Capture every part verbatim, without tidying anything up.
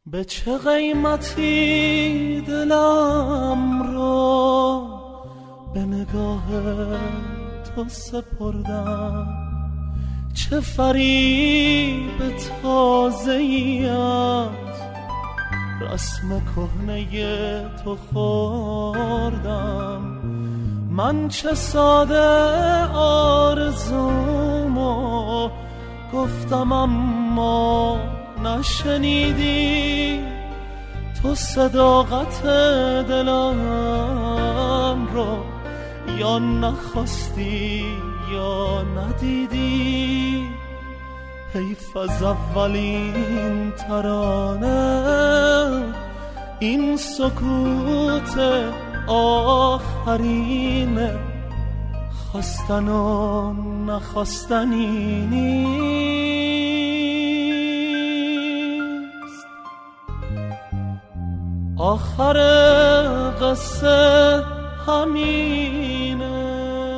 به چه قیمتی دلم رو به نگاه تو سپردم، چه فریب تازه‌ای از رسم کهنه تو خوردم. من چه ساده آرزومو گفتم اما نشنیدی، تو صداقت دلم رو یا نخواستی یا ندیدی. حیف از اولین ترانه این سکوت آخرینه، خواستن و نخواستنی نیست. آخر قصه همینه،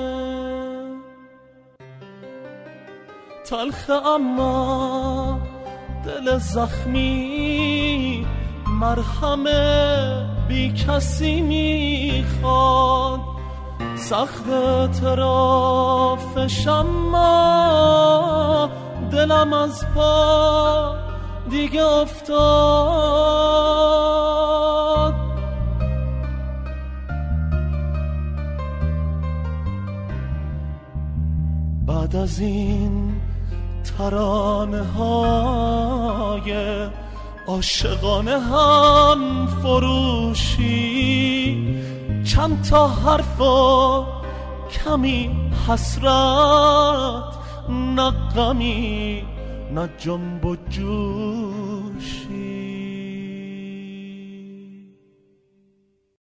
تلخ اما دل زخمی مرهم بی کسی میخواد. سخت اعترافش اما دلم از پا دیگه افتاد. بعد از این ترانه های عاشقانه هم فروشی، چند تا حرف و کمی حسرت، نه غمی نه جنب و جوشی.